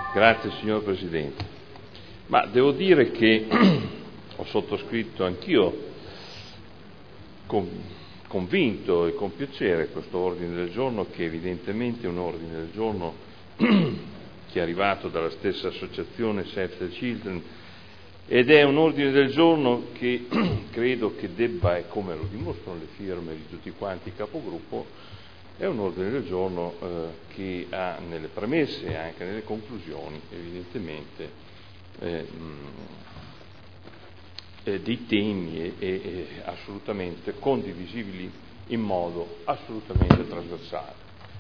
Grazie signor Presidente. Ma devo dire che ho sottoscritto anch'io convinto e con piacere questo ordine del giorno, che evidentemente è un ordine del giorno che è arrivato dalla stessa associazione Save the Children, ed è un ordine del giorno che credo che debba, e come lo dimostrano le firme di tutti quanti i capogruppo, è un ordine del giorno che ha nelle premesse e anche nelle conclusioni evidentemente dei temi assolutamente condivisibili in modo assolutamente trasversale.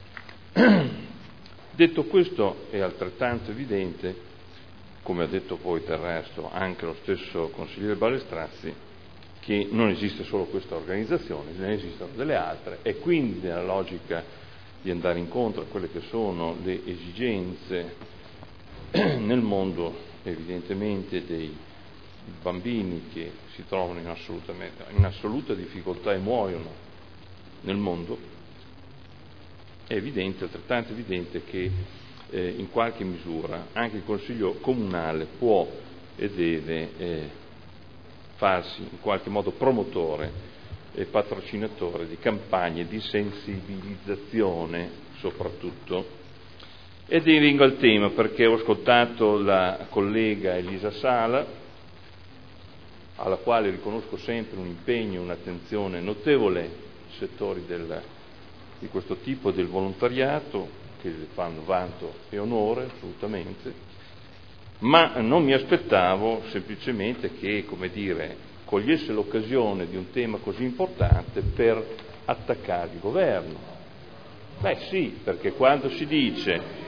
Detto questo, è altrettanto evidente, come ha detto poi del resto anche lo stesso consigliere Balestrazzi, che non esiste solo questa organizzazione, ne esistono delle altre, e quindi nella logica di andare incontro a quelle che sono le esigenze nel mondo evidentemente dei bambini che si trovano in assoluta difficoltà e muoiono nel mondo, è evidente, altrettanto evidente, che in qualche misura anche il Consiglio Comunale può e deve farsi in qualche modo promotore e patrocinatore di campagne di sensibilizzazione soprattutto. Ed vengo al tema, perché ho ascoltato la collega Elisa Sala, alla quale riconosco sempre un impegno, un'attenzione notevole ai settori di questo tipo del volontariato, che le fanno vanto e onore assolutamente, ma non mi aspettavo semplicemente che, cogliesse l'occasione di un tema così importante per attaccare il governo. Beh sì, perché quando si dice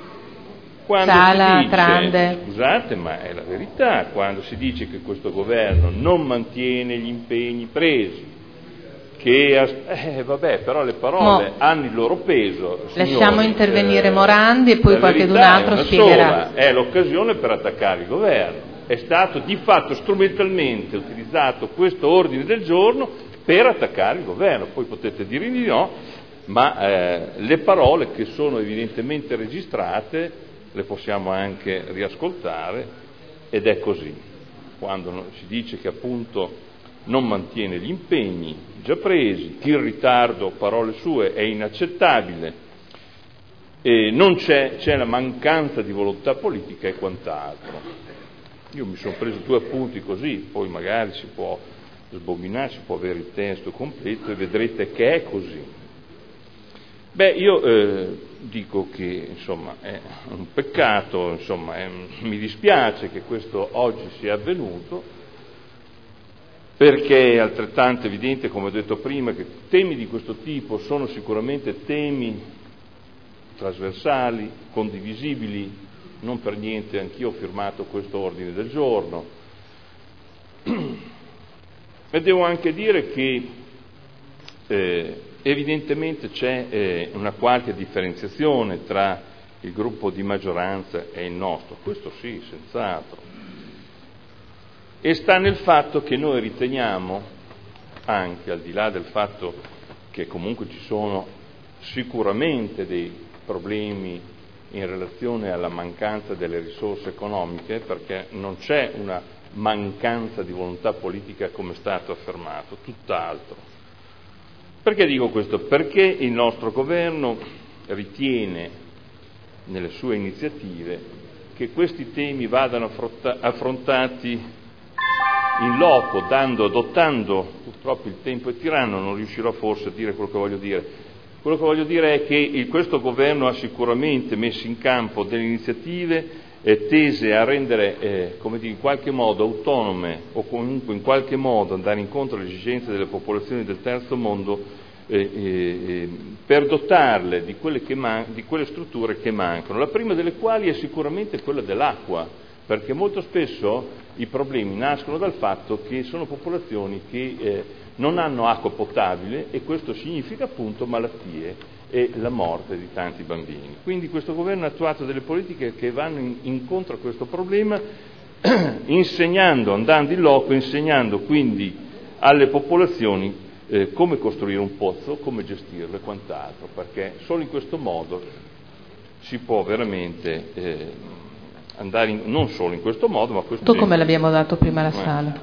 scusate, ma è la verità, quando si dice che questo governo non mantiene gli impegni presi, però le parole hanno il loro peso. Lasciamo intervenire Morandi e poi qualcun altro spiegherà. È l'occasione per attaccare il governo. È stato di fatto strumentalmente utilizzato questo ordine del giorno per attaccare il governo. Poi potete dire di no, ma le parole che sono evidentemente registrate le possiamo anche riascoltare, ed è così. Quando si dice che appunto non mantiene gli impegni già presi, che il ritardo, parole sue, è inaccettabile, c'è la mancanza di volontà politica e quant'altro. Io mi sono preso 2 appunti così, poi magari si può sbobinare, si può avere il testo completo e vedrete che è così. Io dico che insomma è un peccato, mi dispiace che questo oggi sia avvenuto, perché è altrettanto evidente, come ho detto prima, che temi di questo tipo sono sicuramente temi trasversali, condivisibili. Non per niente anch'io ho firmato questo ordine del giorno, e devo anche dire che evidentemente c'è una qualche differenziazione tra il gruppo di maggioranza e il nostro, questo sì, senz'altro, e sta nel fatto che noi riteniamo, anche al di là del fatto che comunque ci sono sicuramente dei problemi in relazione alla mancanza delle risorse economiche, perché non c'è una mancanza di volontà politica come è stato affermato, tutt'altro. Perché dico questo? Perché il nostro governo ritiene nelle sue iniziative che questi temi vadano affrontati in loco, adottando, purtroppo il tempo è tiranno, non riuscirò forse a dire quello che voglio dire. Quello che voglio dire è che questo governo ha sicuramente messo in campo delle iniziative tese a rendere, in qualche modo autonome, o comunque in qualche modo andare incontro alle esigenze delle popolazioni del terzo mondo, per dotarle di quelle strutture che mancano. La prima delle quali è sicuramente quella dell'acqua, perché molto spesso i problemi nascono dal fatto che sono popolazioni che non hanno acqua potabile, e questo significa appunto malattie e la morte di tanti bambini. Quindi questo governo ha attuato delle politiche che vanno incontro a questo problema, andando in loco, insegnando quindi alle popolazioni come costruire un pozzo, come gestirlo e quant'altro, perché solo in questo modo si può veramente andare non solo in questo modo, ma questo tutto come l'abbiamo dato prima alla sala.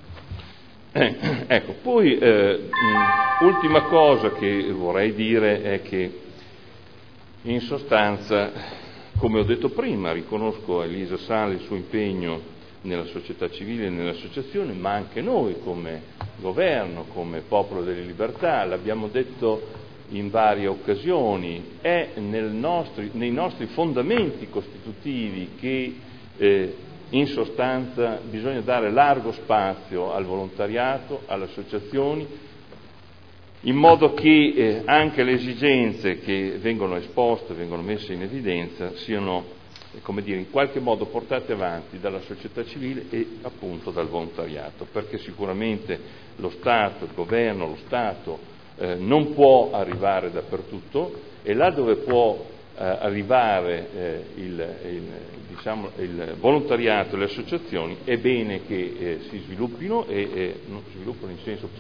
Ecco, poi ultima cosa che vorrei dire è che in sostanza, come ho detto prima, riconosco a Elisa Sala il suo impegno nella società civile e nelle associazioni, ma anche noi come governo, come Popolo delle Libertà, l'abbiamo detto in varie occasioni, è nei nostri fondamenti costitutivi che in sostanza bisogna dare largo spazio al volontariato, alle associazioni, in modo che anche le esigenze che vengono esposte, vengono messe in evidenza, siano, come dire, in qualche modo portate avanti dalla società civile e appunto dal volontariato, perché sicuramente lo Stato, il governo, lo Stato non può arrivare dappertutto, e là dove può arrivare il volontariato e le associazioni è bene che si sviluppino e non si sviluppino in senso